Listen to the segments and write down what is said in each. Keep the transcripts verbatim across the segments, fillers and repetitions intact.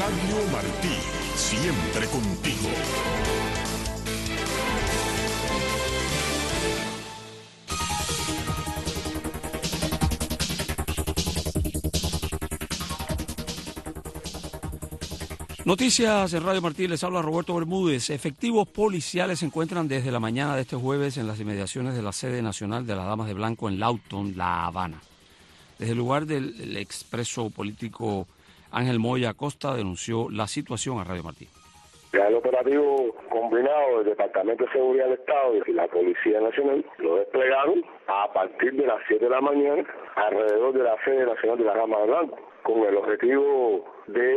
Radio Martí, siempre contigo. Noticias en Radio Martí, les habla Roberto Bermúdez. Efectivos policiales se encuentran desde la mañana de este jueves en las inmediaciones de la sede nacional de las Damas de Blanco en Lawton, La Habana. Desde el lugar del el expreso político Ángel Moya Acosta denunció la situación a Radio Martí. Ya el operativo combinado del Departamento de Seguridad del Estado y la Policía Nacional lo desplegaron a partir de las siete de la mañana alrededor de la sede nacional de las Damas de Blanco, con el objetivo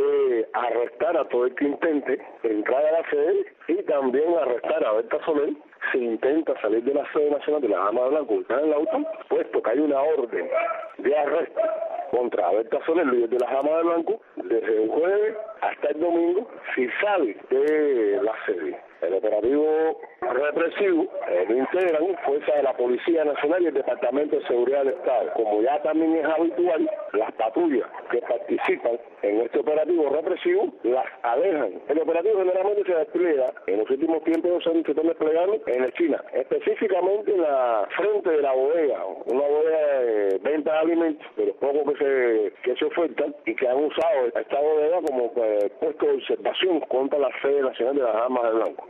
de arrestar a todo el que intente entrar a la sede y también arrestar a Berta Soler si intenta salir de la sede nacional de la Dama de Blanco ubicada en Lawton, puesto que hay una orden de arresto contra Berta Soler, líder de la Dama de Blanco, desde el jueves hasta el domingo, si sale de la sede. El operativo represivo eh, lo integran fuerzas de la Policía Nacional y el Departamento de Seguridad del Estado. Como ya también es habitual, las patrullas que participan en este operativo represivo las alejan. El operativo generalmente se despliega, en los últimos tiempos se están desplegando en la China, específicamente en la frente de la bodega, una bodega de venta de alimentos, de los pocos que se, que se ofertan y que han usado esta bodega como pues, puesto de observación contra la sede nacional de las Damas de Blanco.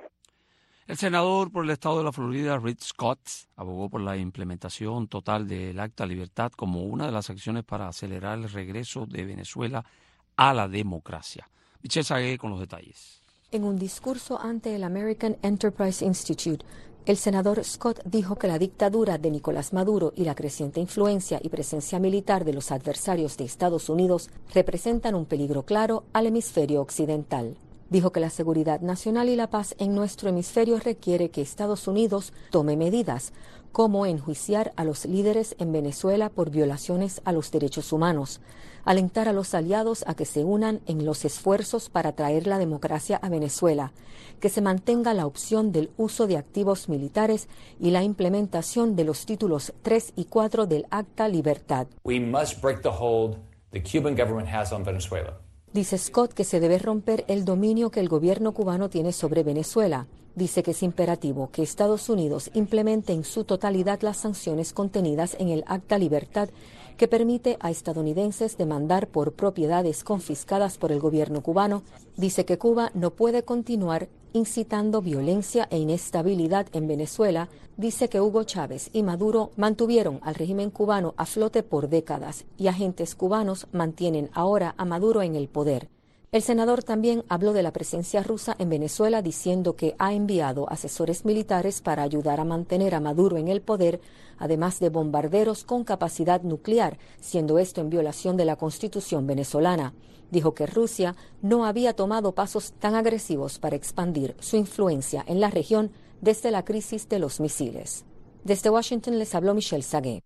El senador por el estado de la Florida, Rick Scott, abogó por la implementación total del Acta Libertad como una de las acciones para acelerar el regreso de Venezuela a la democracia. Michelle Sagué con los detalles. En un discurso ante el American Enterprise Institute, el senador Scott dijo que la dictadura de Nicolás Maduro y la creciente influencia y presencia militar de los adversarios de Estados Unidos representan un peligro claro al hemisferio occidental. Dijo que la seguridad nacional y la paz en nuestro hemisferio requiere que Estados Unidos tome medidas, como enjuiciar a los líderes en Venezuela por violaciones a los derechos humanos, alentar a los aliados a que se unan en los esfuerzos para traer la democracia a Venezuela, que se mantenga la opción del uso de activos militares y la implementación de los títulos tres y cuatro del Acta Libertad. We must break the hold the Cuban government has on Venezuela. Dice Scott que se debe romper el dominio que el gobierno cubano tiene sobre Venezuela. Dice que es imperativo que Estados Unidos implemente en su totalidad las sanciones contenidas en el Acta Libertad, que permite a estadounidenses demandar por propiedades confiscadas por el gobierno cubano. Dice que Cuba no puede continuar incitando violencia e inestabilidad en Venezuela. Dice que Hugo Chávez y Maduro mantuvieron al régimen cubano a flote por décadas y agentes cubanos mantienen ahora a Maduro en el poder. El senador también habló de la presencia rusa en Venezuela, diciendo que ha enviado asesores militares para ayudar a mantener a Maduro en el poder, además de bombarderos con capacidad nuclear, siendo esto en violación de la Constitución venezolana. Dijo que Rusia no había tomado pasos tan agresivos para expandir su influencia en la región desde la crisis de los misiles. Desde Washington les habló Michelle Sagué.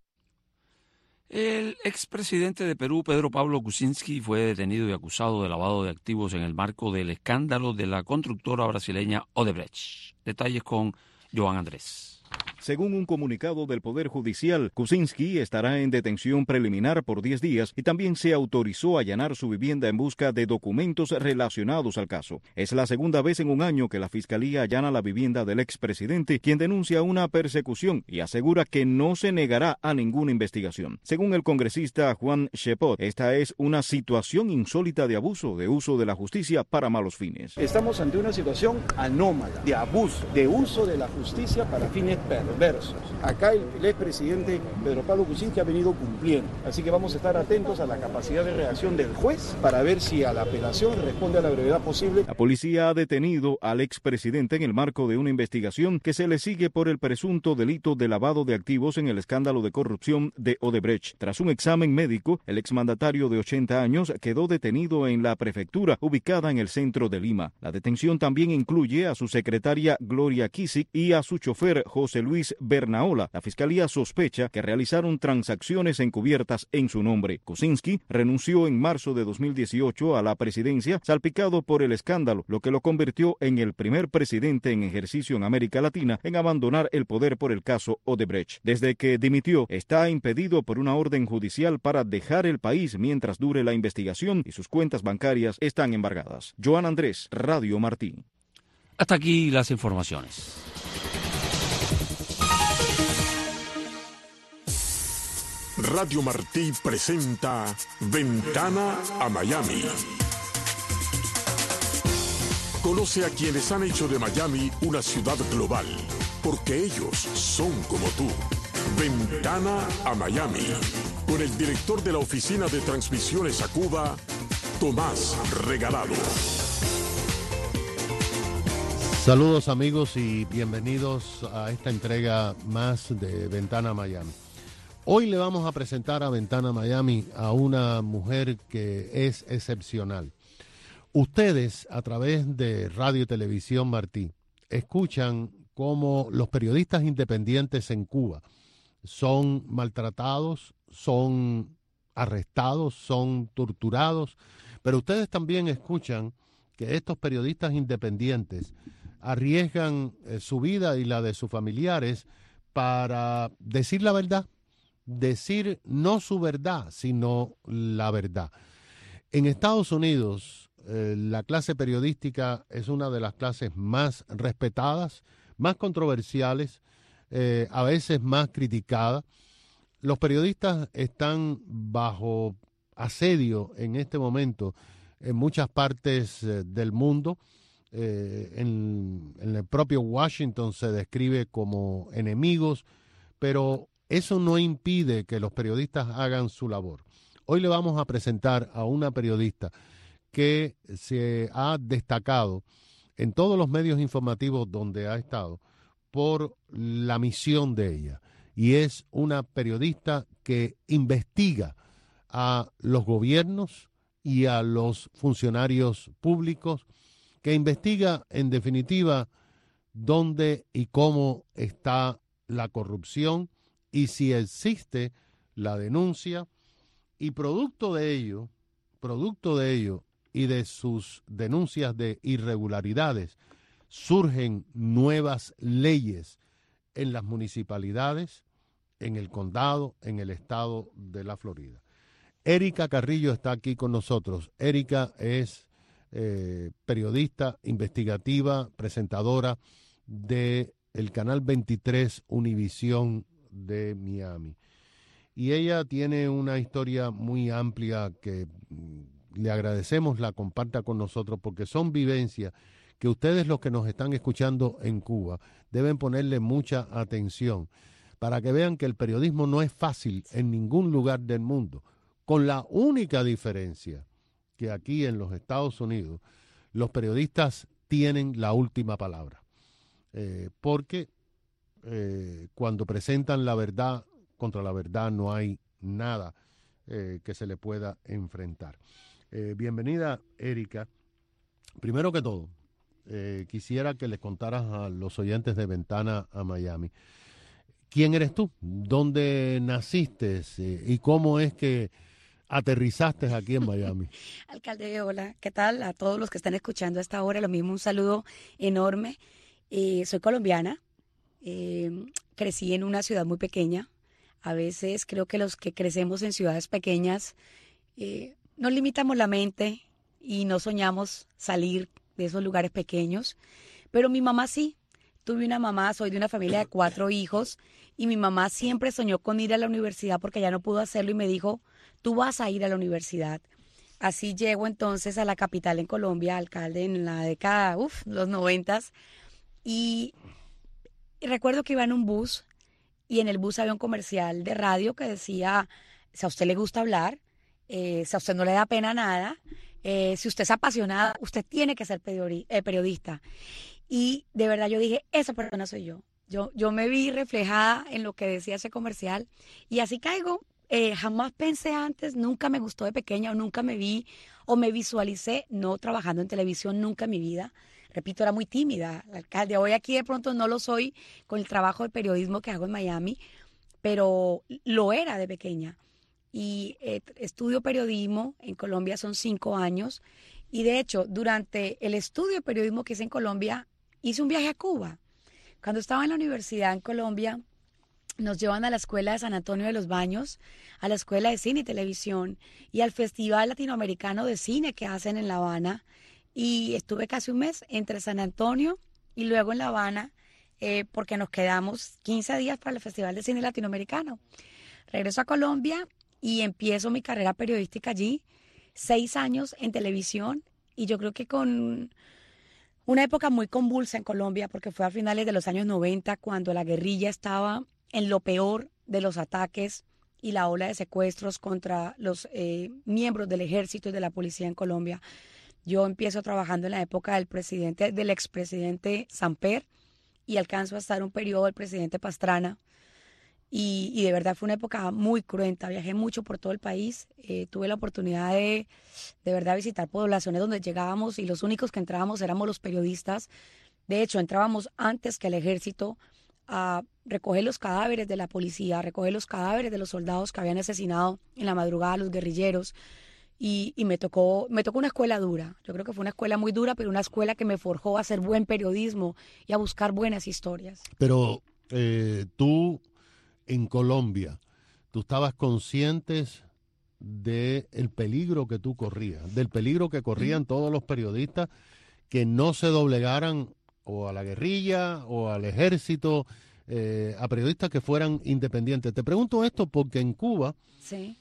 El expresidente de Perú, Pedro Pablo Kuczynski, fue detenido y acusado de lavado de activos en el marco del escándalo de la constructora brasileña Odebrecht. Detalles con Joan Andrés. Según un comunicado del Poder Judicial, Kuczynski estará en detención preliminar por diez días y también se autorizó allanar su vivienda en busca de documentos relacionados al caso. Es la segunda vez en un año que la Fiscalía allana la vivienda del expresidente, quien denuncia una persecución y asegura que no se negará a ninguna investigación. Según el congresista Juan Chepot, esta es una situación insólita de abuso de uso de la justicia para malos fines. Estamos ante una situación anómala de abuso, de uso de la justicia para fines perversos. Acá el, el expresidente Pedro Pablo Kuczynski ha venido cumpliendo, así que vamos a estar atentos a la capacidad de reacción del juez para ver si a la apelación responde a la brevedad posible. La policía ha detenido al expresidente en el marco de una investigación que se le sigue por el presunto delito de lavado de activos en el escándalo de corrupción de Odebrecht. Tras un examen médico, el exmandatario de ochenta años quedó detenido en la prefectura ubicada en el centro de Lima. La detención también incluye a su secretaria Gloria Kisik y a su chofer José Luis Luis Bernaola, la fiscalía sospecha que realizaron transacciones encubiertas en su nombre. Kuczynski renunció en marzo de dos mil dieciocho a la presidencia, salpicado por el escándalo, lo que lo convirtió en el primer presidente en ejercicio en América Latina en abandonar el poder por el caso Odebrecht. Desde que dimitió, está impedido por una orden judicial para dejar el país mientras dure la investigación y sus cuentas bancarias están embargadas. Joan Andrés, Radio Martí. Hasta aquí las informaciones. Radio Martí presenta Ventana a Miami. Conoce a quienes han hecho de Miami una ciudad global, porque ellos son como tú. Ventana a Miami, con el director de la Oficina de Transmisiones a Cuba, Tomás Regalado. Saludos amigos y bienvenidos a esta entrega más de Ventana a Miami. Hoy le vamos a presentar a Ventana Miami a una mujer que es excepcional. Ustedes, a través de Radio y Televisión Martí, escuchan cómo los periodistas independientes en Cuba son maltratados, son arrestados, son torturados, pero ustedes también escuchan que estos periodistas independientes arriesgan eh, su vida y la de sus familiares para decir la verdad, decir no su verdad, sino la verdad. En Estados Unidos, eh, la clase periodística es una de las clases más respetadas, más controversiales, eh, a veces más criticada. Los periodistas están bajo asedio en este momento en muchas partes eh, del mundo. Eh, en, en el propio Washington se describe como enemigos, pero eso no impide que los periodistas hagan su labor. Hoy le vamos a presentar a una periodista que se ha destacado en todos los medios informativos donde ha estado por la misión de ella. Y es una periodista que investiga a los gobiernos y a los funcionarios públicos, que investiga en definitiva dónde y cómo está la corrupción y si existe la denuncia, y producto de ello, producto de ello y de sus denuncias de irregularidades, surgen nuevas leyes en las municipalidades, en el condado, en el estado de la Florida. Erika Carrillo está aquí con nosotros. Erika es eh, periodista, investigativa, presentadora de el Canal veintitrés Univisión de Miami. Y ella tiene una historia muy amplia que le agradecemos la comparta con nosotros, porque son vivencias que ustedes, los que nos están escuchando en Cuba, deben ponerle mucha atención para que vean que el periodismo no es fácil en ningún lugar del mundo, con la única diferencia que aquí en los Estados Unidos los periodistas tienen la última palabra, eh, porque eh, cuando presentan la verdad, contra la verdad no hay nada eh, que se le pueda enfrentar. Eh, bienvenida, Erika. Primero que todo, eh, quisiera que les contaras a los oyentes de Ventana a Miami, ¿quién eres tú? ¿Dónde naciste? Eh, ¿Y cómo es que aterrizaste aquí en Miami? Alcalde, hola, ¿qué tal? A todos los que están escuchando a esta hora, lo mismo, un saludo enorme. Eh, soy colombiana, eh, crecí en una ciudad muy pequeña. A veces creo que los que crecemos en ciudades pequeñas eh, nos limitamos la mente y no soñamos salir de esos lugares pequeños, pero mi mamá sí. Tuve una mamá, soy de una familia de cuatro hijos, y mi mamá siempre soñó con ir a la universidad porque ya no pudo hacerlo y me dijo, tú vas a ir a la universidad. Así llego entonces a la capital en Colombia, alcalde, en la década, uff, los noventas, y, y recuerdo que iba en un bus, y en el bus había un comercial de radio que decía, si a usted le gusta hablar, eh, si a usted no le da pena nada, eh, si usted es apasionada, usted tiene que ser periodi- eh, periodista. Y de verdad yo dije, esa persona soy yo. Yo, yo me vi reflejada en lo que decía ese comercial y así caigo. Eh, jamás pensé antes, nunca me gustó de pequeña o nunca me vi o me visualicé no trabajando en televisión nunca en mi vida. repito, era muy tímida, la alcalde. Hoy aquí de pronto no lo soy con el trabajo de periodismo que hago en Miami, pero lo era de pequeña. Y eh, estudio periodismo en Colombia, son cinco años. Y de hecho, durante el estudio de periodismo que hice en Colombia, hice un viaje a Cuba. Cuando estaba en la universidad en Colombia, nos llevan a la Escuela de San Antonio de los Baños, a la Escuela de Cine y Televisión y al Festival Latinoamericano de Cine que hacen en La Habana. Y estuve casi un mes entre San Antonio y luego en La Habana, eh, porque nos quedamos quince días para el Festival de Cine Latinoamericano. Regreso a Colombia y empiezo mi carrera periodística allí, seis años en televisión, y yo creo que con una época muy convulsa en Colombia, porque fue a finales de los años noventa, cuando la guerrilla estaba en lo peor de los ataques y la ola de secuestros contra los eh, miembros del ejército y de la policía en Colombia. Yo empiezo trabajando en la época del presidente, del expresidente Samper, y alcanzo a estar un periodo del presidente Pastrana. Y, y de verdad fue una época muy cruenta. Viajé mucho por todo el país. Eh, tuve la oportunidad de, de verdad, visitar poblaciones donde llegábamos y los únicos que entrábamos éramos los periodistas. De hecho, entrábamos antes que el ejército a recoger los cadáveres de la policía, a recoger los cadáveres de los soldados que habían asesinado en la madrugada a los guerrilleros. Y, y me tocó, me tocó una escuela dura. Yo creo que fue una escuela muy dura, pero una escuela que me forjó a hacer buen periodismo y a buscar buenas historias. Pero eh, tú... en Colombia, ¿tú estabas consciente del peligro que tú corrías, del peligro que corrían todos los periodistas que no se doblegaran o a la guerrilla o al ejército, eh, a periodistas que fueran independientes? Te pregunto esto porque en Cuba sí.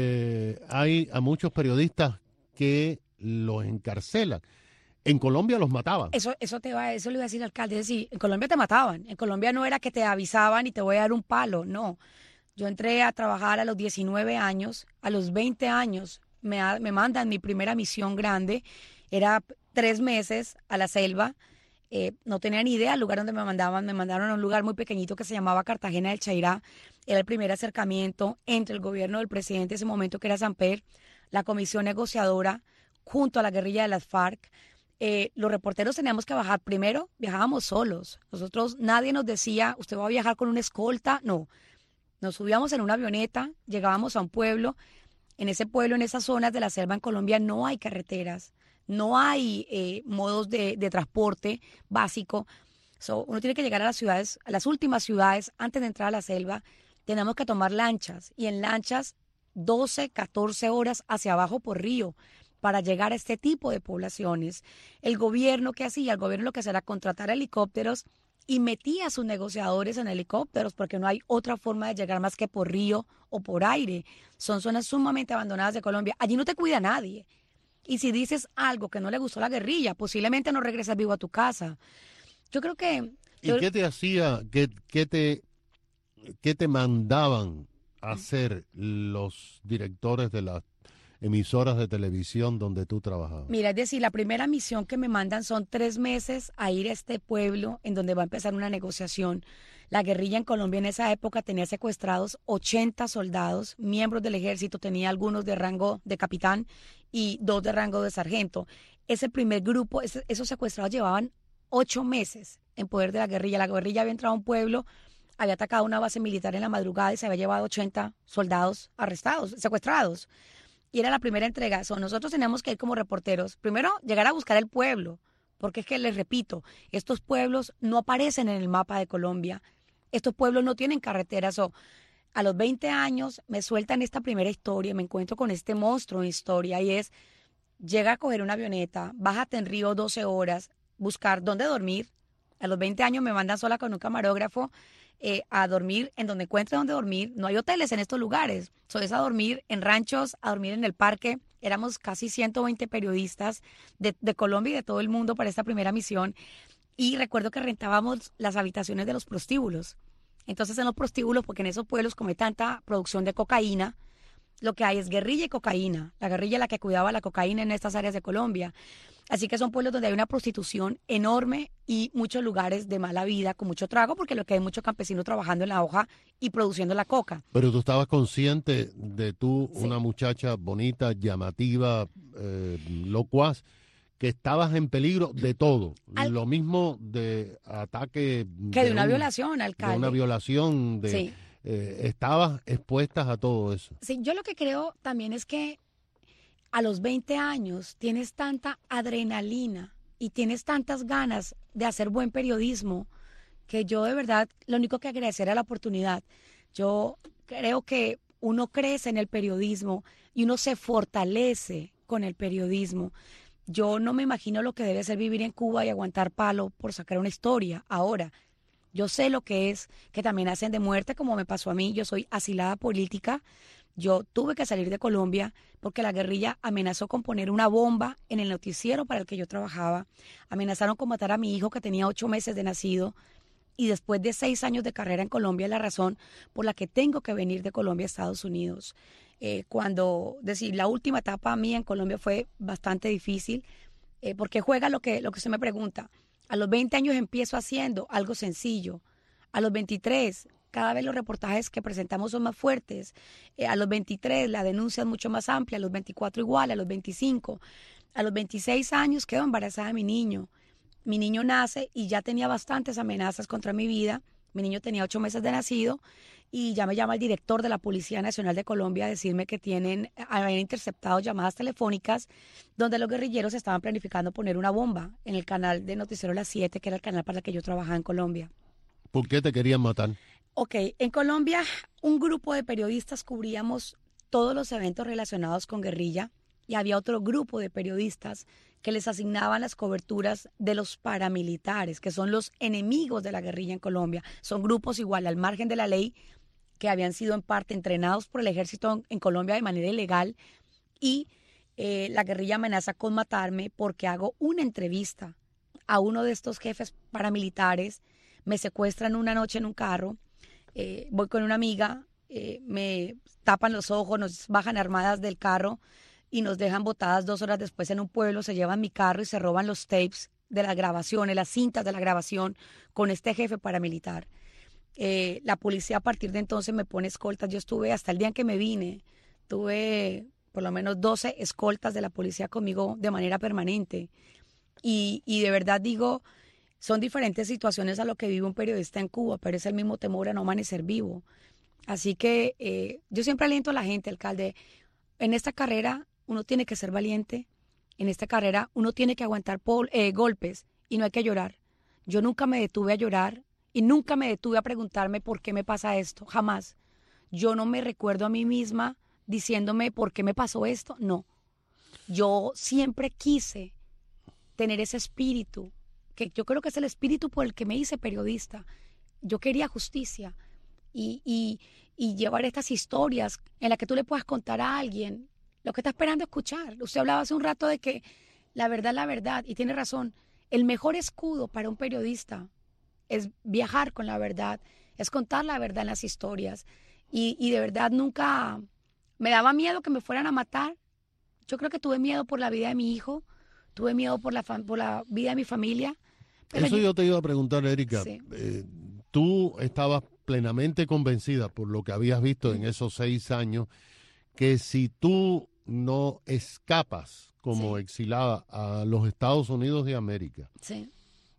eh, hay a muchos periodistas que los encarcelan. En Colombia los mataban. Eso, eso te va, eso le iba a decir al alcalde. Es decir, en Colombia te mataban. En Colombia no era que te avisaban y te voy a dar un palo. No. Yo entré a trabajar a los diecinueve años. A los veinte años me, me mandan mi primera misión grande. Era tres meses a la selva. Eh, no tenía ni idea del lugar donde me mandaban. Me mandaron a un lugar muy pequeñito que se llamaba Cartagena del Chairá. Era el primer acercamiento entre el gobierno del presidente en ese momento, que era Samper, la comisión negociadora, junto a la guerrilla de las FARC. Eh, los reporteros teníamos que bajar. Primero, viajábamos solos. Nosotros, nadie nos decía, usted va a viajar con una escolta. No, nos subíamos en una avioneta, llegábamos a un pueblo. En ese pueblo, en esas zonas de la selva en Colombia, no hay carreteras, no hay eh, modos de, de transporte básico. So, uno tiene que llegar a las ciudades, a las últimas ciudades, antes de entrar a la selva. Tenemos que tomar lanchas, y en lanchas doce, catorce horas hacia abajo por río, para llegar a este tipo de poblaciones. El gobierno, ¿qué hacía? El gobierno lo que hacía era contratar helicópteros y metía a sus negociadores en helicópteros, porque no hay otra forma de llegar más que por río o por aire. Son zonas sumamente abandonadas de Colombia. Allí no te cuida nadie. Y si dices algo que no le gustó a la guerrilla, posiblemente no regresas vivo a tu casa. Yo creo que... ¿Y yo... qué te hacía, qué, qué, te, qué te mandaban a hacer los directores de las emisoras de televisión donde tú trabajabas? Mira, es decir, la primera misión que me mandan son tres meses a ir a este pueblo en donde va a empezar una negociación. La guerrilla en Colombia en esa época tenía secuestrados ochenta soldados, miembros del ejército, tenía algunos de rango de capitán y dos de rango de sargento. Ese primer grupo, ese, esos secuestrados llevaban ocho meses en poder de la guerrilla. La guerrilla había entrado a un pueblo, había atacado una base militar en la madrugada y se había llevado ochenta soldados arrestados, secuestrados. Y era la primera entrega. So, nosotros teníamos que ir como reporteros. Primero, llegar a buscar el pueblo. Porque es que, les repito, estos pueblos no aparecen en el mapa de Colombia. Estos pueblos no tienen carreteras. So, a los veinte años me sueltan esta primera historia. Me encuentro con este monstruo de historia. Y es, llega a coger una avioneta, bájate en río doce horas, buscar dónde dormir. A los veinte años me mandan sola con un camarógrafo. Eh, a dormir en donde encuentre donde dormir. No hay hoteles en estos lugares. So, es a dormir en ranchos, a dormir en el parque. Éramos casi ciento veinte periodistas de, de Colombia y de todo el mundo para esta primera misión. Y recuerdo que rentábamos las habitaciones de los prostíbulos. Entonces, en los prostíbulos, porque en esos pueblos, como hay tanta producción de cocaína, lo que hay es guerrilla y cocaína. La guerrilla es la que cuidaba la cocaína en estas áreas de Colombia. Así que son pueblos donde hay una prostitución enorme y muchos lugares de mala vida, con mucho trago, porque lo que hay muchos campesinos trabajando en la hoja y produciendo la coca. Pero tú estabas consciente de tú, sí, una muchacha bonita, llamativa, eh, locuaz, que estabas en peligro de todo. Al, lo mismo de ataque... Que de, de una un, violación, alcalde. De una violación, de... Sí. Eh, estabas expuestas a todo eso. Sí, yo lo que creo también es que a los veinte años tienes tanta adrenalina y tienes tantas ganas de hacer buen periodismo que yo de verdad lo único que agradecer es la oportunidad. Yo creo que uno crece en el periodismo y uno se fortalece con el periodismo. Yo no me imagino lo que debe ser vivir en Cuba y aguantar palo por sacar una historia. Ahora, yo sé lo que es que también hacen de muerte, como me pasó a mí. Yo soy asilada política. Yo tuve que salir de Colombia porque la guerrilla amenazó con poner una bomba en el noticiero para el que yo trabajaba. Amenazaron con matar a mi hijo que tenía ocho meses de nacido. Y después de seis años de carrera en Colombia es la razón por la que tengo que venir de Colombia a Estados Unidos. Eh, cuando, decir, la última etapa mía en Colombia fue bastante difícil, eh, porque juega lo que, lo que usted me pregunta. A los veinte años empiezo haciendo algo sencillo. A los veintitrés, cada vez los reportajes que presentamos son más fuertes. Eh, a los veintitrés, la denuncia es mucho más amplia. A los veinticuatro igual, a los veinticinco. A los veintiséis años quedo embarazada de mi niño. Mi niño nace y ya tenía bastantes amenazas contra mi vida. Mi niño tenía ocho meses de nacido y ya me llama el director de la Policía Nacional de Colombia a decirme que tienen, habían interceptado llamadas telefónicas donde los guerrilleros estaban planificando poner una bomba en el canal de Noticiero Las siete, que era el canal para el que yo trabajaba en Colombia. ¿Por qué te querían matar? Ok, en Colombia un grupo de periodistas cubríamos todos los eventos relacionados con guerrilla y había otro grupo de periodistas que les asignaban las coberturas de los paramilitares, que son los enemigos de la guerrilla en Colombia. Son grupos igual al margen de la ley que habían sido en parte entrenados por el ejército en Colombia de manera ilegal y eh, la guerrilla amenaza con matarme porque hago una entrevista a uno de estos jefes paramilitares, me secuestran una noche en un carro, eh, voy con una amiga, eh, me tapan los ojos, nos bajan armadas del carro y nos dejan botadas dos horas después en un pueblo, se llevan mi carro y se roban los tapes de las grabaciones, las cintas de la grabación con este jefe paramilitar. Eh, la policía a partir de entonces me pone escoltas. Yo estuve hasta el día en que me vine, tuve por lo menos doce escoltas de la policía conmigo de manera permanente. Y, y de verdad digo, son diferentes situaciones a lo que vive un periodista en Cuba, pero es el mismo temor a no amanecer vivo. Así que eh, yo siempre aliento a la gente, alcalde, en esta carrera uno tiene que ser valiente, en esta carrera uno tiene que aguantar pol, eh, golpes y no hay que llorar. Yo nunca me detuve a llorar y nunca me detuve a preguntarme por qué me pasa esto, jamás. Yo no me recuerdo a mí misma diciéndome por qué me pasó esto, no. Yo siempre quise tener ese espíritu, que yo creo que es el espíritu por el que me hice periodista. Yo quería justicia y, y, y llevar estas historias en las que tú le puedas contar a alguien lo que está esperando escuchar. Usted hablaba hace un rato de que la verdad es la verdad y tiene razón. El mejor escudo para un periodista es viajar con la verdad, es contar la verdad en las historias. Y, y de verdad nunca me daba miedo que me fueran a matar. Yo creo que tuve miedo por la vida de mi hijo, tuve miedo por la, por la vida de mi familia. Pero Eso yo, yo te iba a preguntar, Erika. Sí. Eh, tú estabas plenamente convencida por lo que habías visto en esos seis años, que si tú no escapas como sí. exilada a los Estados Unidos de América, sí.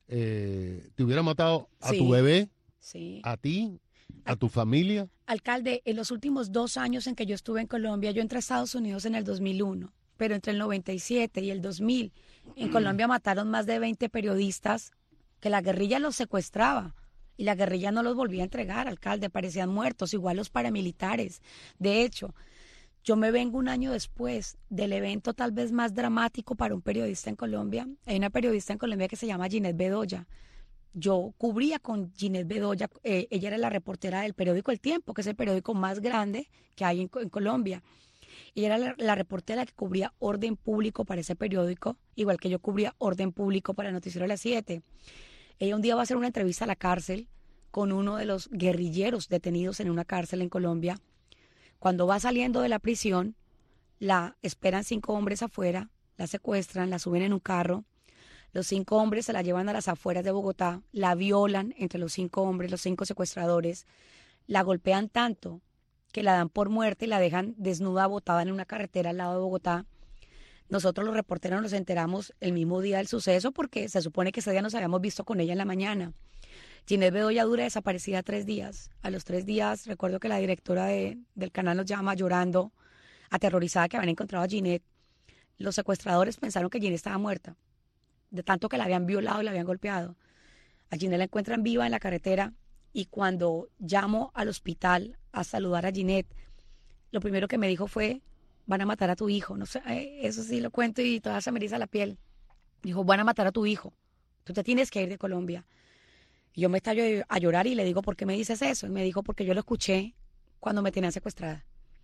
eh, te hubiera matado a sí. tu bebé, sí. a ti, a tu familia. Alcalde, en los últimos dos años en que yo estuve en Colombia, yo entré a Estados Unidos en el dos mil uno, pero entre el noventa y siete y el dos mil, en Colombia mataron más de veinte periodistas que la guerrilla los secuestraba y la guerrilla no los volvía a entregar, alcalde, parecían muertos, igual los paramilitares. De hecho, yo me vengo un año después del evento tal vez más dramático para un periodista en Colombia. Hay una periodista en Colombia que se llama Ginette Bedoya. Yo cubría con Ginette Bedoya, eh, ella era la reportera del periódico El Tiempo, que es el periódico más grande que hay en, en Colombia. Ella era la, la reportera que cubría orden público para ese periódico, igual que yo cubría orden público para el Noticiero Las siete. Ella un día va a hacer una entrevista a la cárcel con uno de los guerrilleros detenidos en una cárcel en Colombia. Cuando va saliendo de la prisión, la esperan cinco hombres afuera, la secuestran, la suben en un carro. Los cinco hombres se la llevan a las afueras de Bogotá, la violan entre los cinco hombres, los cinco secuestradores, la golpean tanto que la dan por muerta y la dejan desnuda, botada en una carretera al lado de Bogotá. Nosotros los reporteros nos enteramos el mismo día del suceso porque se supone que ese día nos habíamos visto con ella en la mañana. Ginette Bedoya dura desaparecida tres días. A los tres días recuerdo que la directora de, del canal nos llama llorando, aterrorizada que habían encontrado a Ginette. Los secuestradores pensaron que Ginette estaba muerta, de tanto que la habían violado y la habían golpeado. A Ginette la encuentran viva en la carretera y cuando llamo al hospital a saludar a Ginette, lo primero que me dijo fue, van a matar a tu hijo. No sé, eso sí lo cuento y todavía se me eriza la piel. Dijo, van a matar a tu hijo. Tú te tienes que ir de Colombia. Y yo me estallo a llorar y le digo, ¿por qué me dices eso? Y me dijo, porque yo lo escuché cuando me tenían secuestrada.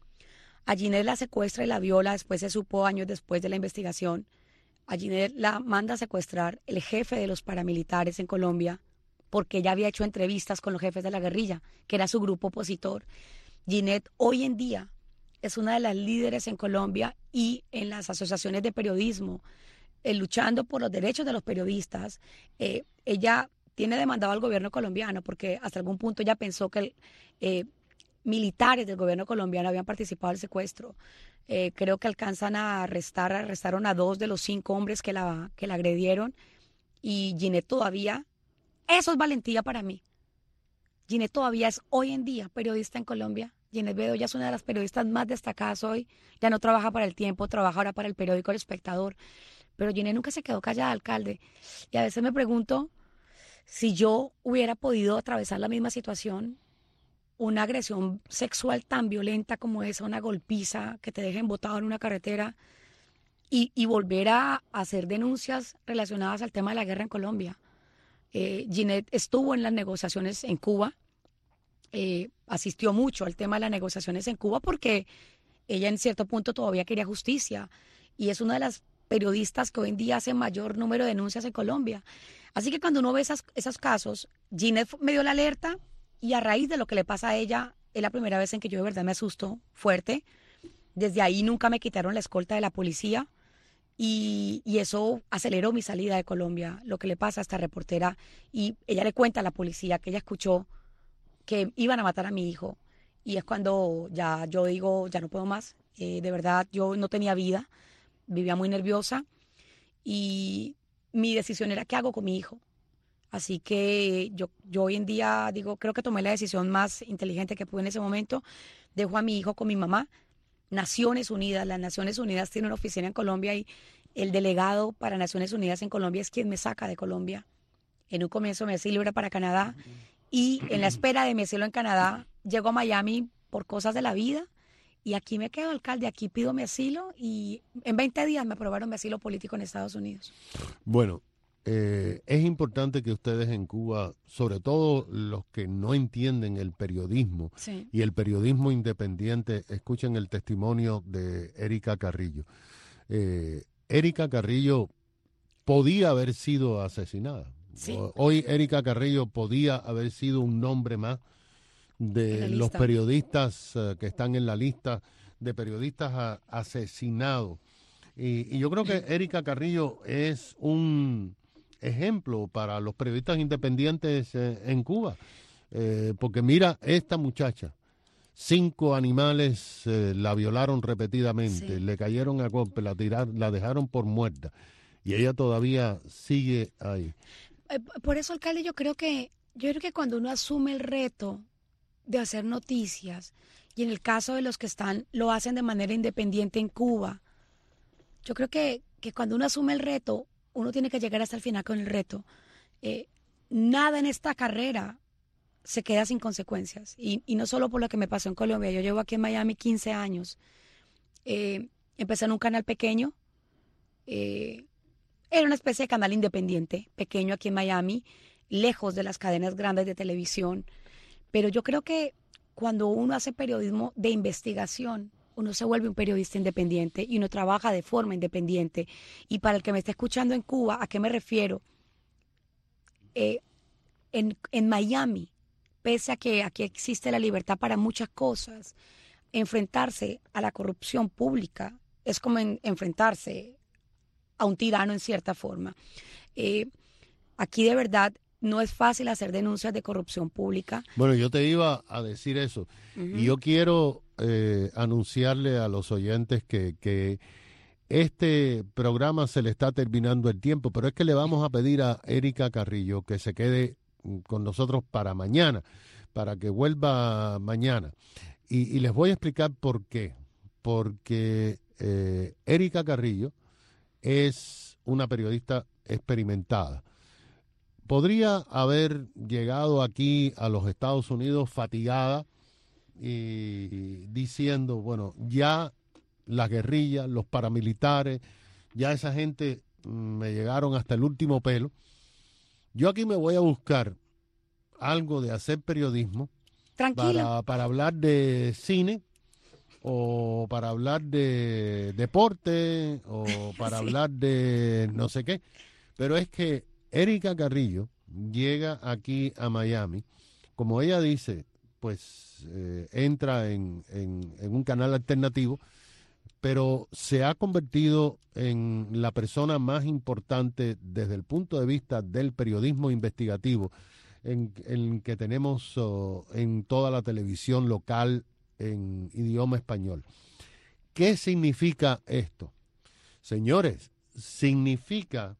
A Ginette la secuestra y la viola, después se supo años después de la investigación. A Ginette la manda a secuestrar el jefe de los paramilitares en Colombia porque ella había hecho entrevistas con los jefes de la guerrilla, que era su grupo opositor. Ginette hoy en día es una de las líderes en Colombia y en las asociaciones de periodismo, eh, luchando por los derechos de los periodistas. Eh, ella tiene demandado al gobierno colombiano porque hasta algún punto ella pensó que eh, militares del gobierno colombiano habían participado del secuestro. Eh, creo que alcanzan a arrestar, arrestaron a dos de los cinco hombres que la, que la agredieron y Ginette todavía, eso es valentía para mí. Ginette todavía es hoy en día periodista en Colombia. Ginette Bedoya es una de las periodistas más destacadas hoy. Ya no trabaja para El Tiempo, trabaja ahora para el periódico El Espectador. Pero Ginette nunca se quedó callada, alcalde. Y a veces me pregunto si yo hubiera podido atravesar la misma situación, una agresión sexual tan violenta como esa, una golpiza que te dejen botado en una carretera y, y volver a hacer denuncias relacionadas al tema de la guerra en Colombia. Eh, Ginette estuvo en las negociaciones en Cuba, eh, asistió mucho al tema de las negociaciones en Cuba porque ella en cierto punto todavía quería justicia y es una de las periodistas que hoy en día hace mayor número de denuncias en Colombia. Así que cuando uno ve esas, esos casos, Ginette me dio la alerta. Y a raíz de lo que le pasa a ella, es la primera vez en que yo de verdad me asusto fuerte. Desde ahí nunca me quitaron la escolta de la policía y, y eso aceleró mi salida de Colombia, lo que le pasa a esta reportera. Y ella le cuenta a la policía que ella escuchó que iban a matar a mi hijo. Y es cuando ya yo digo, ya no puedo más. Eh, de verdad, yo no tenía vida, vivía muy nerviosa y mi decisión era qué hago con mi hijo. Así que yo, yo hoy en día digo, creo que tomé la decisión más inteligente que pude en ese momento. Dejo a mi hijo con mi mamá. Naciones Unidas, las Naciones Unidas tienen una oficina en Colombia y el delegado para Naciones Unidas en Colombia es quien me saca de Colombia. En un comienzo me asilo era para Canadá y en la espera de mi asilo en Canadá llego a Miami por cosas de la vida y aquí me quedo, alcalde, aquí pido mi asilo y en veinte días me aprobaron mi asilo político en Estados Unidos. Bueno. Eh, es importante que ustedes en Cuba, sobre todo los que no entienden el periodismo sí. y el periodismo independiente, escuchen el testimonio de Erika Carrillo. Eh, Erika Carrillo podía haber sido asesinada. Sí. Hoy Erika Carrillo podía haber sido un nombre más de los periodistas uh, que están en la lista de periodistas a, asesinados. Y, y yo creo que Erika Carrillo es un ejemplo para los periodistas independientes eh, en Cuba, eh, porque mira, esta muchacha, cinco animales eh, la violaron repetidamente, sí. le cayeron a golpe, la tiraron, la dejaron por muerta y ella todavía sigue ahí. Eh, por eso, alcalde, yo creo que yo creo que cuando uno asume el reto de hacer noticias y en el caso de los que están lo hacen de manera independiente en Cuba, yo creo que, que cuando uno asume el reto uno tiene que llegar hasta el final con el reto. Eh, nada en esta carrera se queda sin consecuencias. Y, y no solo por lo que me pasó en Colombia. Yo llevo aquí en Miami quince años. Eh, empecé en un canal pequeño. Eh, era una especie de canal independiente, pequeño aquí en Miami, lejos de las cadenas grandes de televisión. Pero yo creo que cuando uno hace periodismo de investigación, uno se vuelve un periodista independiente y uno trabaja de forma independiente. Y para el que me esté escuchando en Cuba, ¿a qué me refiero? Eh, en, en Miami, pese a que aquí existe la libertad para muchas cosas, enfrentarse a la corrupción pública es como en, enfrentarse a un tirano en cierta forma. Eh, aquí de verdad no es fácil hacer denuncias de corrupción pública. Bueno, yo te iba a decir eso. Uh-huh. Y yo quiero eh, anunciarle a los oyentes que, que este programa se le está terminando el tiempo, pero es que le vamos a pedir a Erika Carrillo que se quede con nosotros para mañana, para que vuelva mañana. Y, y les voy a explicar por qué. Porque eh, Erika Carrillo es una periodista experimentada. Podría haber llegado aquí a los Estados Unidos fatigada y diciendo, bueno, ya las guerrillas, los paramilitares, ya esa gente me llegaron hasta el último pelo. Yo aquí me voy a buscar algo de hacer periodismo para, para hablar de cine o para hablar de deporte o para sí. hablar de no sé qué. Pero es que Erika Carrillo llega aquí a Miami, como ella dice, pues eh, entra en, en, en un canal alternativo, pero se ha convertido en la persona más importante desde el punto de vista del periodismo investigativo en, en que tenemos uh, en toda la televisión local en idioma español. ¿Qué significa esto? Señores, significa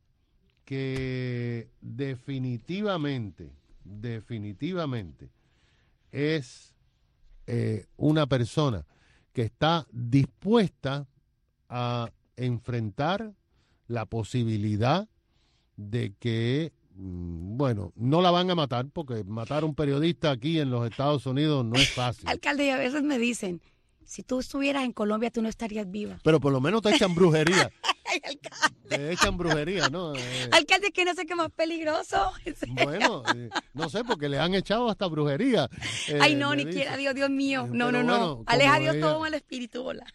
que definitivamente, definitivamente es eh, una persona que está dispuesta a enfrentar la posibilidad de que, bueno, no la van a matar, porque matar a un periodista aquí en los Estados Unidos no es fácil. Alcalde, y a veces me dicen, si tú estuvieras en Colombia, tú no estarías viva. Pero por lo menos te echan brujería. Ay, alcalde. Te echan brujería, ¿no? Eh, alcalde, que no sé qué es más peligroso. Bueno, eh, no sé, porque le han echado hasta brujería. Eh, Ay, no, ni quiera, Dios, Dios mío. No, no, no. Bueno, aleja a Dios ella... todo mal espíritu, hola.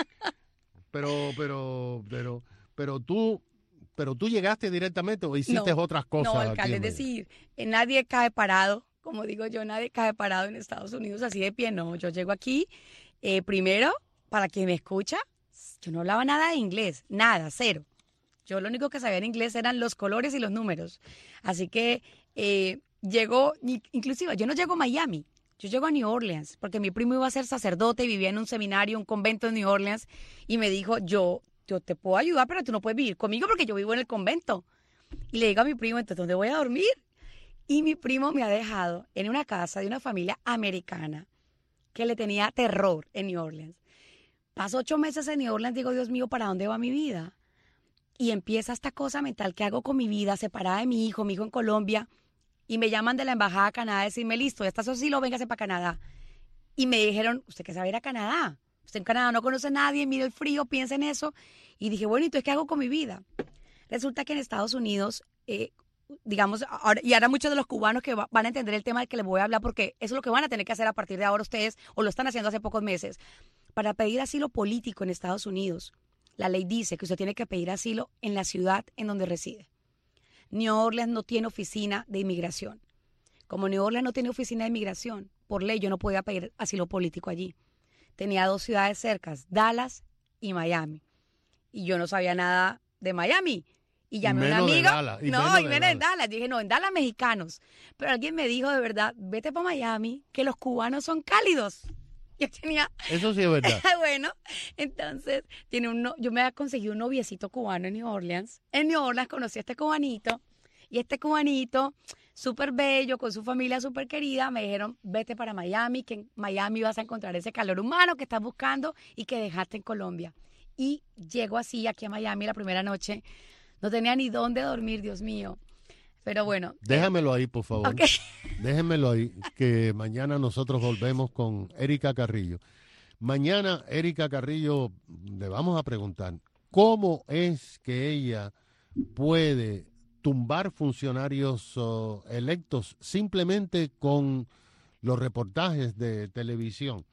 Pero, pero, pero, pero tú... ¿Pero tú llegaste directamente o hiciste no, otras cosas? No, alcalde, es decir, eh, nadie cae parado, como digo yo, nadie cae parado en Estados Unidos así de pie, no. Yo llego aquí, eh, primero, para quien me escucha, yo no hablaba nada de inglés, nada, cero. Yo lo único que sabía en inglés eran los colores y los números. Así que eh, llego, inclusive, yo no llego a Miami, yo llego a New Orleans, porque mi primo iba a ser sacerdote y vivía en un seminario, un convento en New Orleans, y me dijo, yo... yo te puedo ayudar, pero tú no puedes vivir conmigo porque yo vivo en el convento. Y le digo a mi primo, entonces, ¿dónde voy a dormir? Y mi primo me ha dejado en una casa de una familia americana que le tenía terror en New Orleans. Paso ocho meses en New Orleans, digo, Dios mío, ¿para dónde va mi vida? Y empieza esta cosa mental, ¿qué hago con mi vida? Separada de mi hijo, mi hijo en Colombia, y me llaman de la embajada de Canadá a decirme, listo, ya estás asilo, véngase para Canadá. Y me dijeron, ¿usted qué sabe ir a Canadá? Usted en Canadá no conoce a nadie, mira el frío, piensa en eso. Y dije, bueno, ¿y entonces qué hago con mi vida? Resulta que en Estados Unidos, eh, digamos, ahora, y ahora muchos de los cubanos que va, van a entender el tema del que les voy a hablar, porque eso es lo que van a tener que hacer a partir de ahora ustedes, o lo están haciendo hace pocos meses. Para pedir asilo político en Estados Unidos, la ley dice que usted tiene que pedir asilo en la ciudad en donde reside. New Orleans no tiene oficina de inmigración. Como New Orleans no tiene oficina de inmigración, por ley yo no podía pedir asilo político allí. Tenía dos ciudades cercas, Dallas y Miami. Y yo no sabía nada de Miami. Y llamé a un amigo. Y no, y menos en Dallas. Dije, no, en Dallas mexicanos. Pero alguien me dijo de verdad, vete para Miami, que los cubanos son cálidos. Yo tenía... Eso sí es verdad. Bueno, entonces, tiene un no... yo me había conseguido un noviecito cubano en New Orleans. En New Orleans conocí a este cubanito. Y este cubanito... súper bello, con su familia súper querida, me dijeron, vete para Miami, que en Miami vas a encontrar ese calor humano que estás buscando y que dejaste en Colombia. Y llego así aquí a Miami la primera noche, no tenía ni dónde dormir, Dios mío. Pero bueno. Déjamelo ahí, por favor. Okay. Déjenmelo ahí, que mañana nosotros volvemos con Erika Carrillo. Mañana, Erika Carrillo, le vamos a preguntar, ¿cómo es que ella puede tumbar funcionarios uh, electos simplemente con los reportajes de televisión?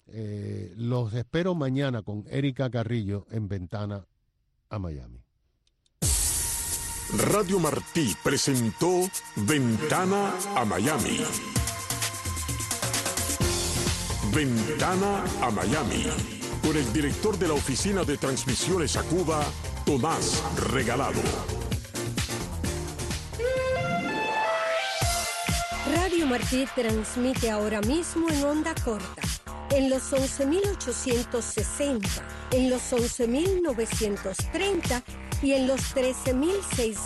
Eh, los espero mañana con Erika Carrillo en Ventana a Miami. Radio Martí presentó Ventana a Miami. Ventana a Miami, con el director de la Oficina de Transmisiones a Cuba, Tomás Regalado. Radio Martí transmite ahora mismo en onda corta, en los once mil ochocientos sesenta, en los once mil novecientos treinta y en los trece mil seiscientos.